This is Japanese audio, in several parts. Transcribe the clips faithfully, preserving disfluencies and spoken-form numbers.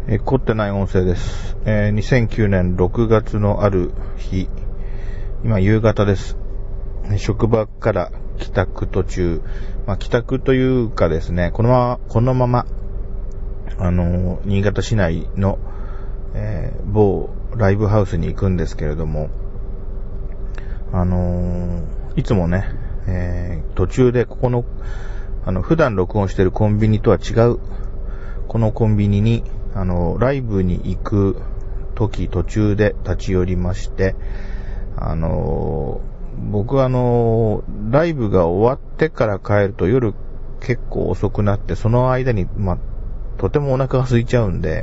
えー、凝ってない音声です。えー、にせんきゅうねんろくがつのある日、今夕方です。職場から帰宅途中、まあ、帰宅というかですね、このまま、このまま、あのー、新潟市内の、えー、某ライブハウスに行くんですけれども、あのー、いつもね、えー、途中でここの、あの、普段録音しているコンビニとは違う、このコンビニに、あの、ライブに行く時途中で立ち寄りまして、あの、僕はあの、ライブが終わってから帰ると夜結構遅くなって、その間に、まあ、とてもお腹が空いちゃうんで、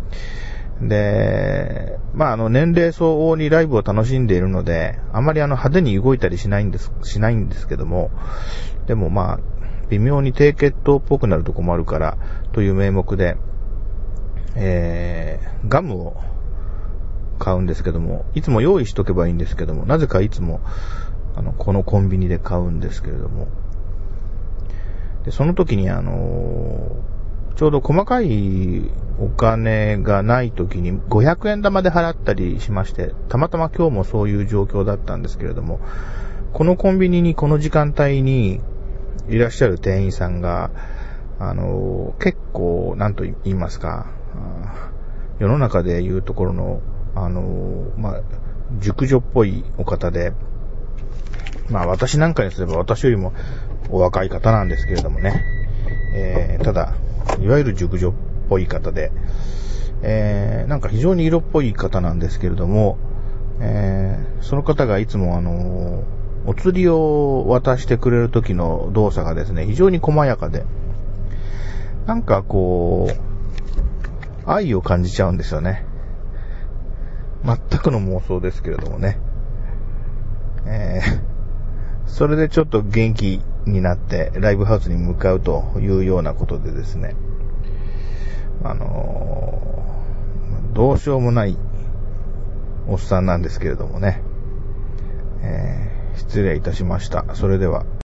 で、まあ、あの、年齢相応にライブを楽しんでいるので、あまりあの、派手に動いたりしないんです、しないんですけども、でもまあ、微妙に低血糖っぽくなるとこもあるから、という名目で、えー、ガムを買うんですけども、いつも用意しとけばいいんですけども、なぜかいつも、あの、このコンビニで買うんですけれども、で、その時にあのー、ちょうど細かいお金がない時にごひゃくえん玉で払ったりしまして、たまたま今日もそういう状況だったんですけれども、このコンビニにこの時間帯にいらっしゃる店員さんが、あのー、結構、なんと言いますか、世の中でいうところの、あのー、まあ、熟女っぽいお方で、まあ私なんかにすれば私よりもお若い方なんですけれどもね、えー、ただ、いわゆる熟女っぽい方で、えー、なんか非常に色っぽい方なんですけれども、えー、その方がいつもあのー、お釣りを渡してくれる時の動作がですね、非常に細やかで、なんかこう、愛を感じちゃうんですよね。全くの妄想ですけれどもね。えー、それでちょっと元気になってライブハウスに向かうというようなことでですね、あのー、どうしようもないおっさんなんですけれどもね、えー、失礼いたしました。それでは。